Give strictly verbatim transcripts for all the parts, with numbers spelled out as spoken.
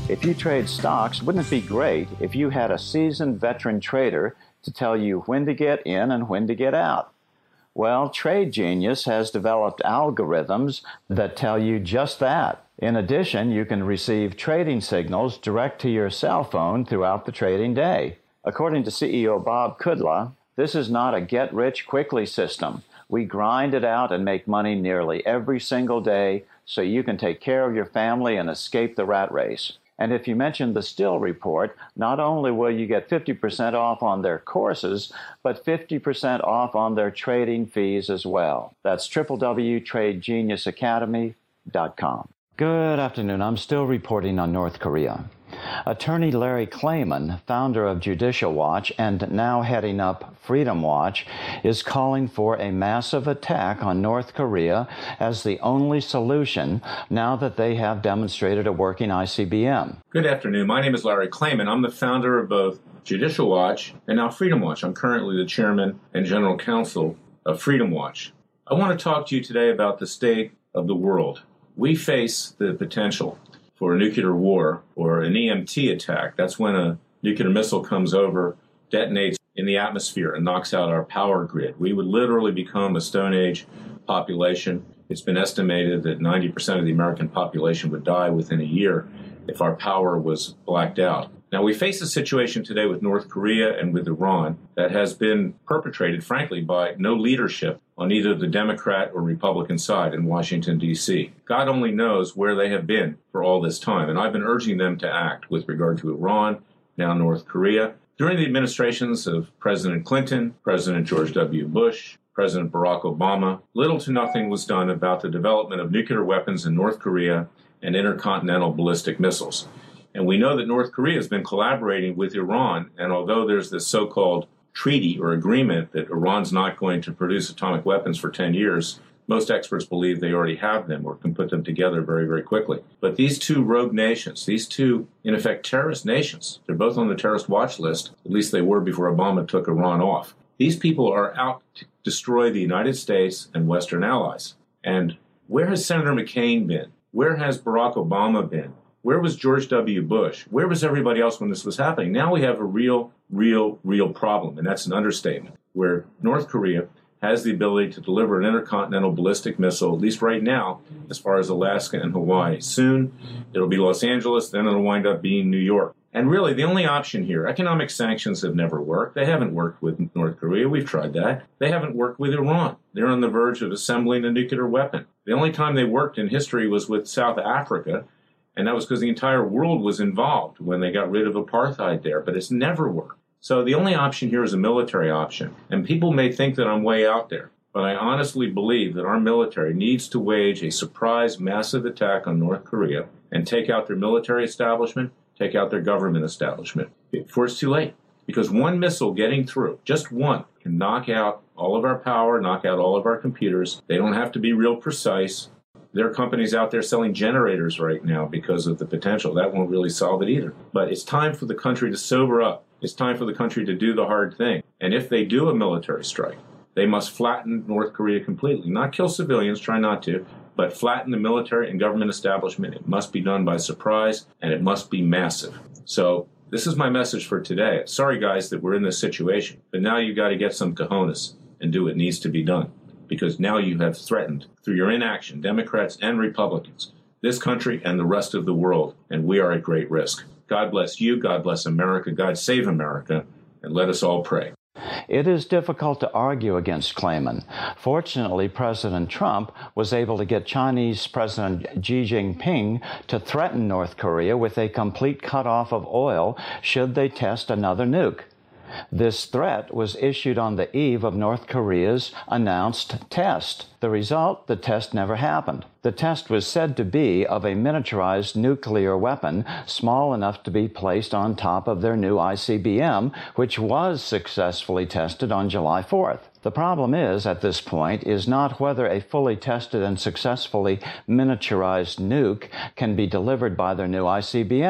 If you trade stocks, wouldn't it be great if you had a seasoned veteran trader to tell you when to get in and when to get out? Well, Trade Genius has developed algorithms that tell you just that. In addition, you can receive trading signals direct to your cell phone throughout the trading day. According to C E O Bob Kudla, this is not a get-rich-quickly system. We grind it out and make money nearly every single day so you can take care of your family and escape the rat race. And if you mention the Still Report, not only will you get fifty percent off on their courses, but fifty percent off on their trading fees as well. That's w w w dot trade genius academy dot com. Good afternoon. I'm still reporting on North Korea. Attorney Larry Klayman, founder of Judicial Watch and now heading up Freedom Watch, is calling for a massive attack on North Korea as the only solution now that they have demonstrated a working I C B M. Good afternoon. My name is Larry Klayman. I'm the founder of both Judicial Watch and now Freedom Watch. I'm currently the chairman and general counsel of Freedom Watch. I want to talk to you today about the state of the world. We face the potential for a nuclear war or an E M T attack. That's when a nuclear missile comes over, detonates in the atmosphere, and knocks out our power grid. We would literally become a Stone Age population. It's been estimated that ninety percent of the American population would die within a year if our power was blacked out. Now, we face a situation today with North Korea and with Iran that has been perpetrated, frankly, by no leadership on either the Democrat or Republican side in Washington, D C. God only knows where they have been for all this time, and I've been urging them to act with regard to Iran, now North Korea. During the administrations of President Clinton, President George W. Bush, President Barack Obama, little to nothing was done about the development of nuclear weapons in North Korea and intercontinental ballistic missiles. And we know that North Korea has been collaborating with Iran, and although there's this so-called treaty or agreement that Iran's not going to produce atomic weapons for ten years, most experts believe they already have them or can put them together very, very quickly. But these two rogue nations, these two, in effect, terrorist nations, they're both on the terrorist watch list, at least they were before Obama took Iran off. These people are out to destroy the United States and Western allies. And where has Senator McCain been? Where has Barack Obama been? Where was George W. Bush? Where was everybody else when this was happening? Now we have a real, real, real problem, and that's an understatement, where North Korea has the ability to deliver an intercontinental ballistic missile, at least right now, as far as Alaska and Hawaii. Soon, it'll be Los Angeles, then it'll wind up being New York. And really, the only option here, economic sanctions have never worked. They haven't worked with North Korea. We've tried that. They haven't worked with Iran. They're on the verge of assembling a nuclear weapon. The only time they worked in history was with South Africa, and that was because the entire world was involved when they got rid of apartheid there, but it's never worked. So the only option here is a military option. And people may think that I'm way out there, but I honestly believe that our military needs to wage a surprise massive attack on North Korea and take out their military establishment, take out their government establishment before it's too late. Because one missile getting through, just one, can knock out all of our power, knock out all of our computers. They don't have to be real precise. There are companies out there selling generators right now because of the potential. That won't really solve it either. But it's time for the country to sober up. It's time for the country to do the hard thing. And if they do a military strike, they must flatten North Korea completely. Not kill civilians, try not to, but flatten the military and government establishment. It must be done by surprise, and it must be massive. So this is my message for today. Sorry, guys, that we're in this situation. But now you've got to get some cojones and do what needs to be done. Because now you have threatened, through your inaction, Democrats and Republicans, this country and the rest of the world, and we are at great risk. God bless you, God bless America, God save America, and let us all pray. It is difficult to argue against Klayman. Fortunately, President Trump was able to get Chinese President Xi Jinping to threaten North Korea with a complete cutoff of oil should they test another nuke. This threat was issued on the eve of North Korea's announced test. The result, the test never happened. The test was said to be of a miniaturized nuclear weapon small enough to be placed on top of their new I C B M, which was successfully tested on July fourth. The problem is, at this point, is not whether a fully tested and successfully miniaturized nuke can be delivered by their new I C B M.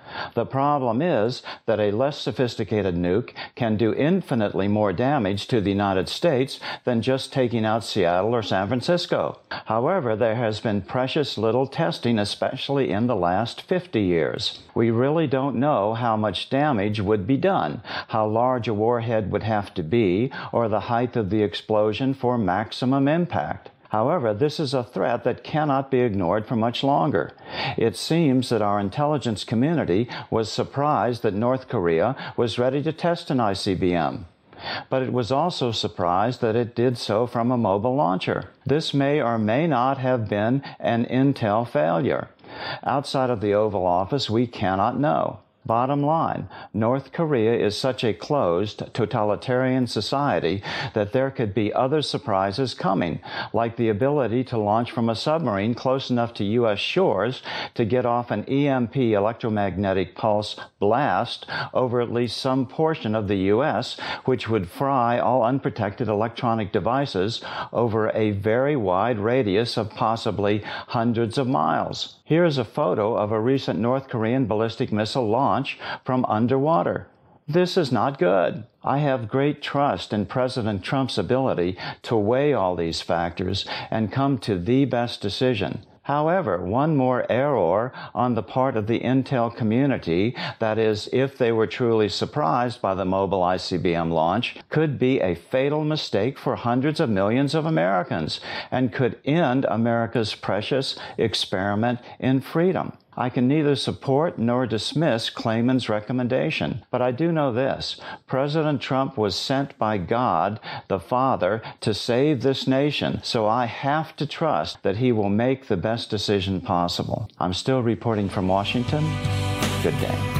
The problem is that a less sophisticated nuke can do infinitely more damage to the United States than just taking out Seattle or San Francisco. However, there has been precious little testing, especially in the last fifty years. We really don't know how much damage would be done, how large a warhead would have to be, or the height of the explosion for maximum impact. However, this is a threat that cannot be ignored for much longer. It seems that our intelligence community was surprised that North Korea was ready to test an I C B M. But it was also surprised that it did so from a mobile launcher. This may or may not have been an intel failure. Outside of the Oval Office, we cannot know. Bottom line, North Korea is such a closed, totalitarian society that there could be other surprises coming, like the ability to launch from a submarine close enough to U S shores to get off an E M P electromagnetic pulse blast over at least some portion of the U S, which would fry all unprotected electronic devices over a very wide radius of possibly hundreds of miles. Here's a photo of a recent North Korean ballistic missile launch from underwater. This is not good. I have great trust in President Trump's ability to weigh all these factors and come to the best decision. However, one more error on the part of the intel community, that is, if they were truly surprised by the mobile I C B M launch, could be a fatal mistake for hundreds of millions of Americans and could end America's precious experiment in freedom. I can neither support nor dismiss Klayman's recommendation, but I do know this. President Trump was sent by God, the Father, to save this nation, so I have to trust that he will make the best decision possible. I'm still reporting from Washington. Good day.